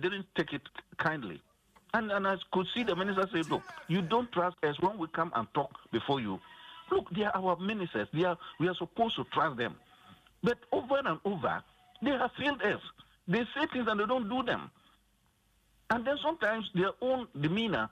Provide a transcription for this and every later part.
didn't take it kindly. And I could see the minister say, look, you don't trust us when we come and talk before you. Look, they are our ministers. We are supposed to trust them. But over and over, they have failed us. They say things and they don't do them. And then sometimes their own demeanor,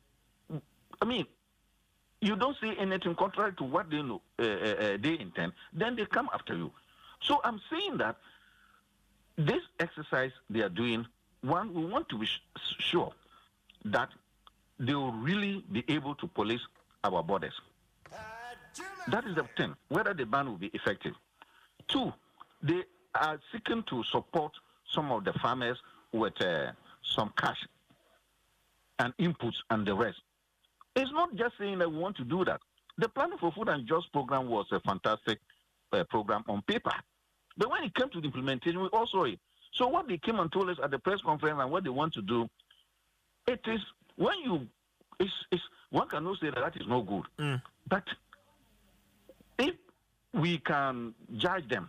I mean, you don't say anything contrary to what they know, they intend, then they come after you. So I'm saying that this exercise they are doing, one, we want to be sure that they will really be able to police our borders. That is the thing, whether the ban will be effective. Two, they are seeking to support some of the farmers with some cash and inputs and the rest. It's not just saying that we want to do that. The Planning for Food and Jobs program was a fantastic program on paper. But when it came to the implementation, we all saw it. So what they came and told us at the press conference and what they want to do, it is, when you, one cannot say that is no good. But if we can judge them,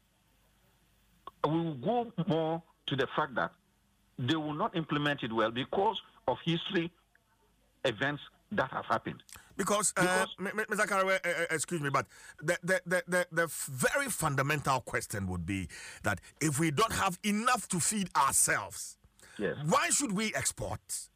we will go more to the fact that they will not implement it well because of history, events that have happened. Because Mr. Karewe, excuse me, but the very fundamental question would be that if we don't have enough to feed ourselves, yes, why should we export?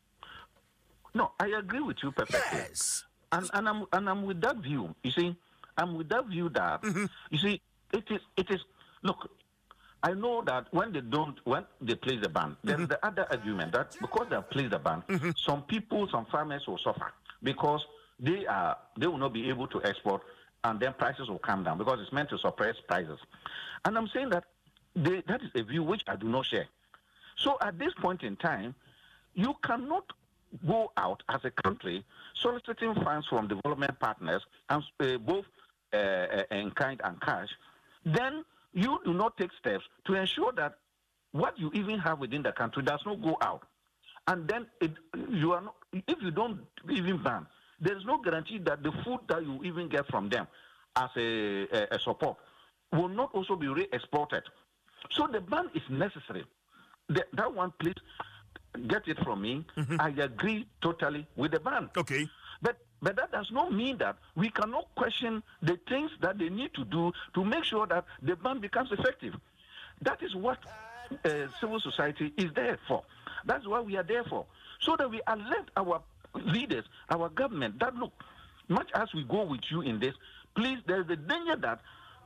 No, I agree with you perfectly. Yes, and I'm with that view. You see, I'm with that view that you see it is. Look, I know that when they place the ban, there's the other argument that because they have placed the ban, some people, some farmers will suffer because they will not be able to export, and then prices will come down because it's meant to suppress prices. And I'm saying that that is a view which I do not share. So at this point in time, you cannot go out as a country soliciting funds from development partners, and both in kind and cash, then you do not take steps to ensure that what you even have within the country does not go out. And then if you don't even ban, there is no guarantee that the food that you even get from them as a support will not also be re-exported. So the ban is necessary. That one, please get it from me. I agree totally with the ban. Okay. But that does not mean that we cannot question the things that they need to do to make sure that the ban becomes effective. That is what civil society is there for. That's what we are there for. So that we alert our leaders, our government, that look, much as we go with you in this, please, there's the danger that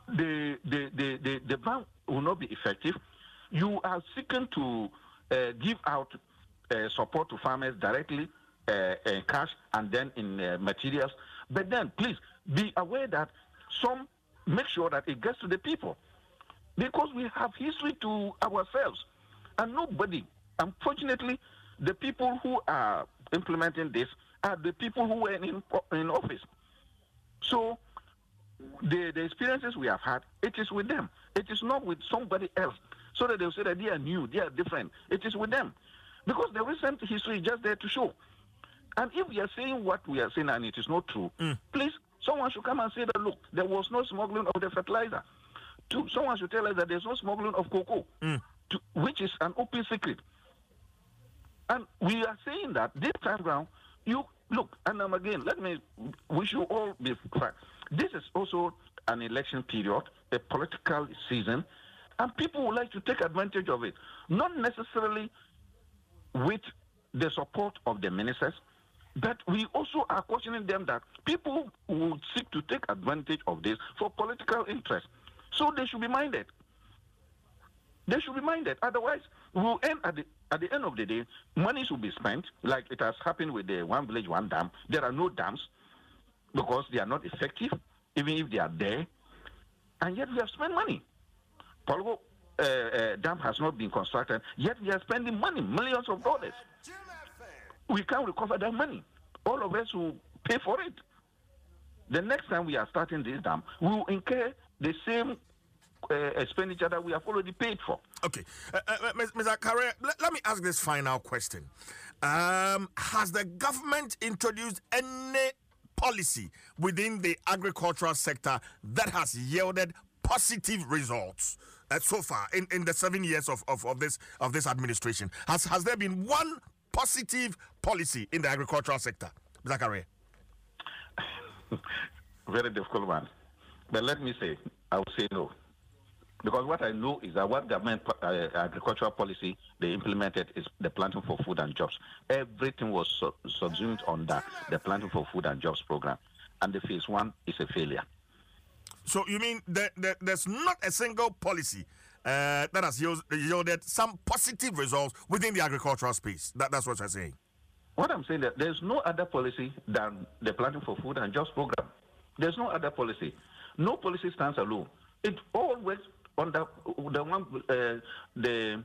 the ban will not be effective. You are seeking to give out support to farmers directly, in cash and then in materials. But then please be aware that some make sure that it gets to the people, because we have history to ourselves, and nobody, unfortunately, the people who are implementing this are the people who were in office. So the experiences we have had, it is with them. It is not with somebody else, so that they'll say that they are new, they are different. It is with them, because the recent history is just there to show. And if we are saying what we are saying and it is not true, please, someone should come and say that, look, there was no smuggling of the fertilizer. Someone should tell us that there's no smuggling of cocoa, which is an open secret. And we are saying that this time around, you look, and again, we should all be frank. This is also an election period, a political season, and people would like to take advantage of it. Not necessarily with the support of the ministers, but we also are cautioning them that people will seek to take advantage of this for political interest. So they should be minded. They should be minded. Otherwise, we will end at the end of the day, money should be spent, like it has happened with the One Village, One Dam. There are no dams because they are not effective, even if they are there. And yet we have spent money. Polvo Dam has not been constructed, yet we are spending money, millions of dollars. We can't recover that money. All of us will pay for it. The next time we are starting this dam, we will incur the same expenditure that we have already paid for. Okay. Mr. Karewe, let me ask this final question. Has the government introduced any policy within the agricultural sector that has yielded positive results so far in the 7 years of this administration? Has there been one positive policy in the agricultural sector, Zachary? Very difficult one. But let me say, I would say no. Because what I know is that what government agricultural policy they implemented is the Planting for Food and Jobs. Everything was subsumed on that, the Planting for Food and Jobs program. And the phase one is a failure. So you mean that there's not a single policy that has yielded some positive results within the agricultural space? That's what you're saying? What I'm saying that there's no other policy than the Planting for Food and Jobs program. There's no other policy. No policy stands alone. It all works under the one, the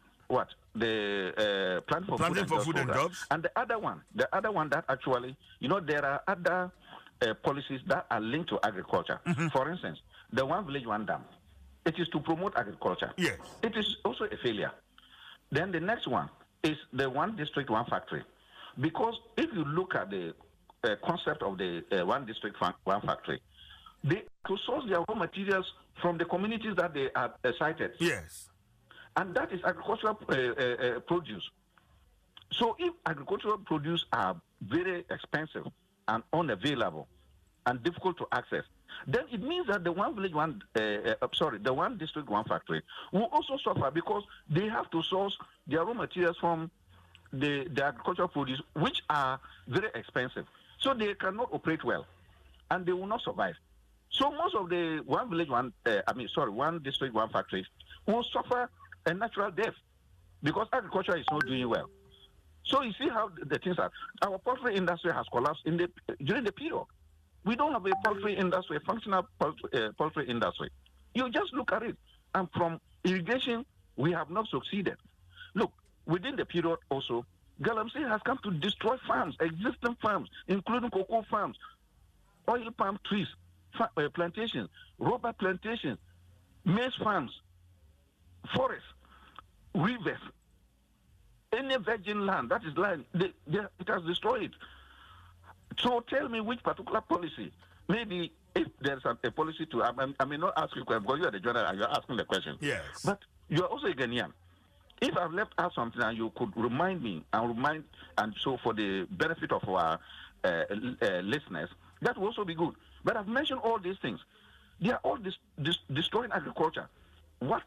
Planting for Food and Jobs. And the other one that actually, there are other policies that are linked to agriculture. Mm-hmm. For instance, the One Village, One Dam. It is to promote agriculture. Yes. It is also a failure. Then the next one is the One District, One Factory. Because if you look at the concept of the One District, One Factory, they to source their raw materials from the communities that they are cited. Yes. And that is agricultural produce. So if agricultural produce are very expensive and unavailable and difficult to access, then it means that the One Village, the One District, One Factory will also suffer because they have to source their raw materials from the agricultural produce, which are very expensive. So they cannot operate well, and they will not survive. So most of the One Village, One District, One Factory will suffer a natural death because agriculture is not doing well. So you see how the things are. Our poultry industry has collapsed during the period. We don't have a poultry industry, a functional poultry industry. You just look at it. And from irrigation, we have not succeeded. Look, within the period also, Galamsey has come to destroy farms, existing farms, including cocoa farms, oil palm trees, plantations, rubber plantations, maize farms, forests, rivers, any virgin land, that is land, it has destroyed. So tell me which particular policy, maybe if there's a policy to, I may not ask you because you are the journalist and you're asking the question. Yes. But you're also a Ghanaian. If I've left out something and you could remind me and so for the benefit of our listeners, that will also be good. But I've mentioned all these things. They are all destroying agriculture. What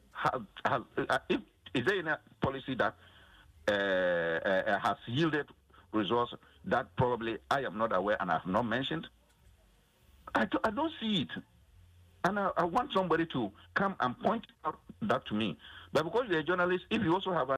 is there any policy that has yielded results that probably I am not aware and I have not mentioned? I don't see it. And I want somebody to come and point out that to me. But because you're a journalist, if you also have